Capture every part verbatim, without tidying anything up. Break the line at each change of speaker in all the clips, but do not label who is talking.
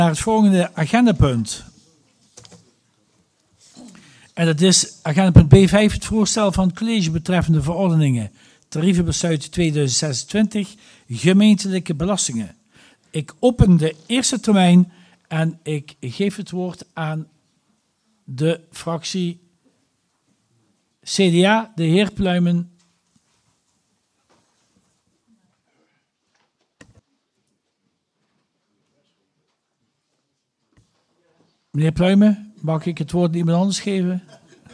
Naar het volgende agendapunt. En dat is agendapunt B vijf, het voorstel van het college betreffende verordeningen, tarievenbesluit tweeduizend zesentwintig, gemeentelijke belastingen. Ik open de eerste termijn en ik geef het woord aan de fractie C D A, de heer Pluimen. Meneer Pluimen, mag ik het woord aan iemand anders geven?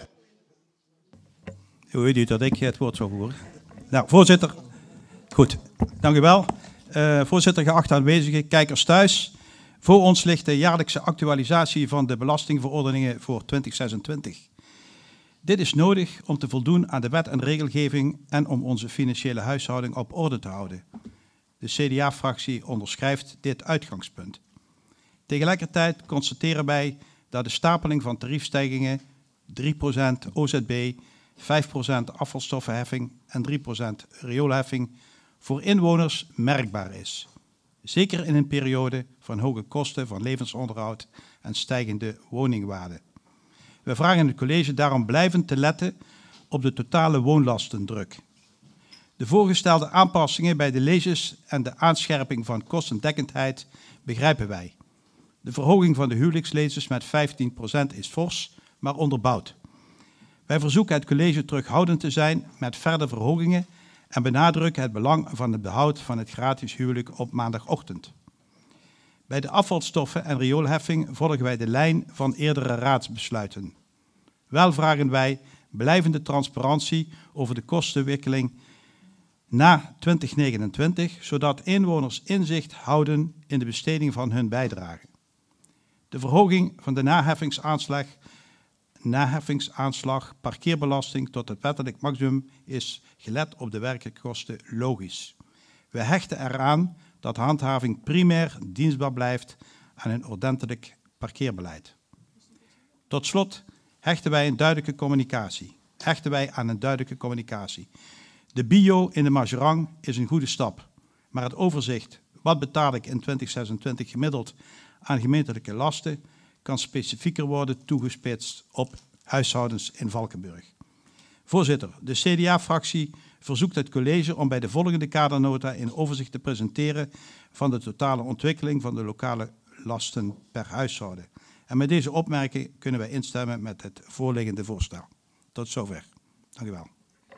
Hoe weet u dat ik het woord zou voeren? Nou, voorzitter. Goed, dank u wel. Uh, voorzitter, geachte aanwezigen, kijkers thuis. Voor ons ligt de jaarlijkse actualisatie van de belastingverordeningen voor twintig zesentwintig. Dit is nodig om te voldoen aan de wet en regelgeving en om onze financiële huishouding op orde te houden. De C D A-fractie onderschrijft dit uitgangspunt. Tegelijkertijd constateren wij dat de stapeling van tariefstijgingen, drie procent O Z B, vijf procent afvalstoffenheffing en drie procent rioolheffing voor inwoners merkbaar is. Zeker in een periode van hoge kosten van levensonderhoud en stijgende woningwaarde. We vragen het college daarom blijvend te letten op de totale woonlastendruk. De voorgestelde aanpassingen bij de leges en de aanscherping van kostendekkendheid begrijpen wij. De verhoging van de huwelijksleges met vijftien procent is fors, maar onderbouwd. Wij verzoeken het college terughoudend te zijn met verdere verhogingen en benadrukken het belang van het behoud van het gratis huwelijk op maandagochtend. Bij de afvalstoffen en rioolheffing volgen wij de lijn van eerdere raadsbesluiten. Wel vragen wij blijvende transparantie over de kostenwikkeling na twintig negenentwintig, zodat inwoners inzicht houden in de besteding van hun bijdrage. De verhoging van de naheffingsaanslag, naheffingsaanslag parkeerbelasting tot het wettelijk maximum is gelet op de werkelijke kosten logisch. We hechten eraan dat handhaving primair dienstbaar blijft aan een ordentelijk parkeerbeleid. Tot slot hechten wij een duidelijke communicatie. Hechten wij aan een duidelijke communicatie. De bio in de Majerang is een goede stap, maar het overzicht, wat betaal ik in twintig zesentwintig gemiddeld aan gemeentelijke lasten, kan specifieker worden toegespitst op huishoudens in Valkenburg. Voorzitter, de C D A-fractie verzoekt het college om bij de volgende kadernota een overzicht te presenteren van de totale ontwikkeling van de lokale lasten per huishouden. En met deze opmerking kunnen wij instemmen met het voorliggende voorstel. Tot zover. Dank u wel.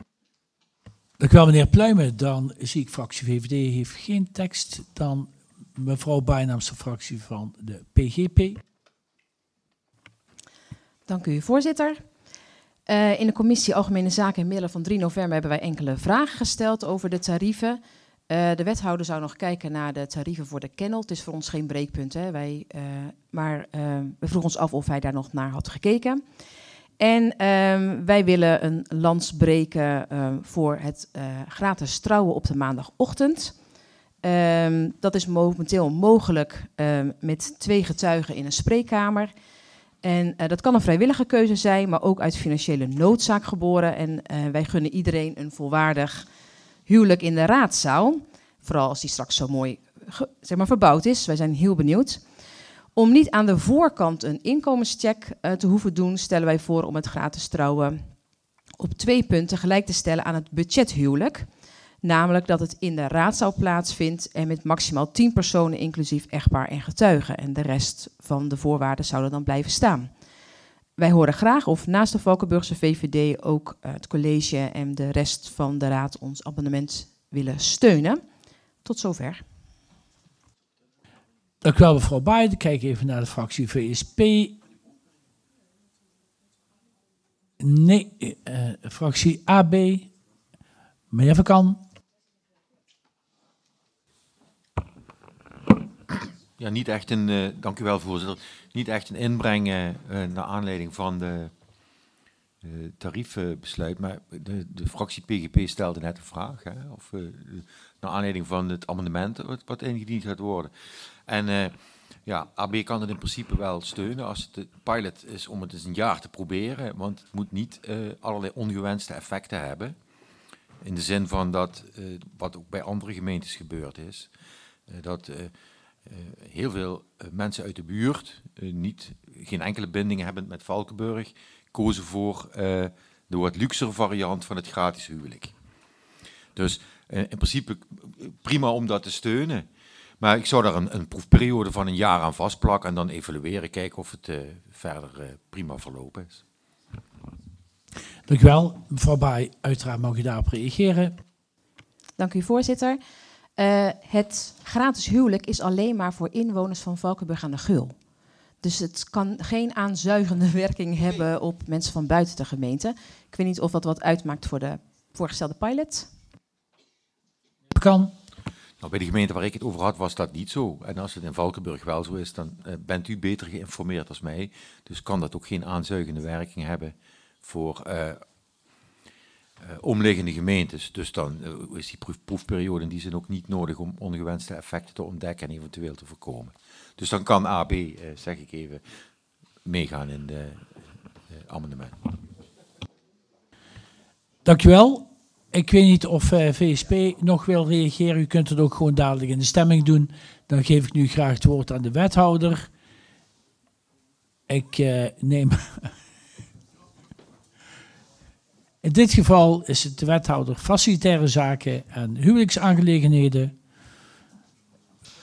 Dank u wel, meneer Pluimen. Dan zie ik fractie V V D heeft geen tekst. Dan mevrouw Baai namens de fractie van de P G P.
Dank u, voorzitter. Uh, in de commissie Algemene Zaken en Middelen van drie november hebben wij enkele vragen gesteld over de tarieven. Uh, de wethouder zou nog kijken naar de tarieven voor de kennel. Het is voor ons geen breekpunt, hè. Wij, uh, maar uh, we vroegen ons af of hij daar nog naar had gekeken. En uh, wij willen een lans breken uh, voor het uh, gratis trouwen op de maandagochtend. Uh, dat is momenteel mogelijk uh, met twee getuigen in een spreekkamer. En uh, dat kan een vrijwillige keuze zijn, maar ook uit financiële noodzaak geboren. En uh, wij gunnen iedereen een volwaardig huwelijk in de raadzaal. Vooral als die straks zo mooi ge, zeg maar, verbouwd is. Wij zijn heel benieuwd. Om niet aan de voorkant een inkomenscheck uh, te hoeven doen, stellen wij voor om het gratis trouwen op twee punten gelijk te stellen aan het budgethuwelijk. Namelijk dat het in de raadzaal plaatsvindt en met maximaal tien personen inclusief echtpaar en getuigen. En de rest van de voorwaarden zouden dan blijven staan. Wij horen graag of naast de Valkenburgse V V D ook uh, het college en de rest van de raad ons abonnement willen steunen. Tot zover.
Dank u wel, mevrouw Baai. Dan kijk even naar de fractie V S P. Nee, uh, fractie A B. Meneer Van Kan.
Ja, niet echt een, uh, dank u wel voorzitter, niet echt een inbreng uh, naar aanleiding van de uh, tariefbesluit, maar de, de fractie P G P stelde net een vraag, hè, of uh, naar aanleiding van het amendement wat, wat ingediend gaat worden. En uh, ja, A B kan het in principe wel steunen als het de pilot is om het eens een jaar te proberen, want het moet niet uh, allerlei ongewenste effecten hebben. In de zin van dat, uh, wat ook bij andere gemeentes gebeurd is, uh, dat uh, uh, heel veel uh, mensen uit de buurt, uh, niet, geen enkele bindingen hebben met Valkenburg, kozen voor uh, de wat luxere variant van het gratis huwelijk. Dus uh, in principe prima om dat te steunen. Maar ik zou daar een, een proefperiode van een jaar aan vastplakken en dan evalueren, kijken of het uh, verder uh, prima verlopen is.
Dank u wel. Mevrouw Baai, uiteraard mag u daarop reageren.
Dank u, voorzitter. Uh, het gratis huwelijk is alleen maar voor inwoners van Valkenburg aan de Geul. Dus het kan geen aanzuigende werking hebben op mensen van buiten de gemeente. Ik weet niet of dat wat uitmaakt voor de voorgestelde pilot.
Kan.
Nou, bij de gemeente waar ik het over had, was dat niet zo. En als het in Valkenburg wel zo is, dan uh, bent u beter geïnformeerd als mij. Dus kan dat ook geen aanzuigende werking hebben voor uh, uh, omliggende gemeentes. Dus dan uh, is die proef, proefperiode in die zin ook niet nodig om ongewenste effecten te ontdekken en eventueel te voorkomen. Dus dan kan A B, uh, zeg ik even, meegaan in de uh, amendement.
Dank u wel. Ik weet niet of uh, V S P nog wil reageren. U kunt het ook gewoon dadelijk in de stemming doen. Dan geef ik nu graag het woord aan de wethouder. Ik uh, neem... In dit geval is het de wethouder facilitaire zaken en huwelijksaangelegenheden.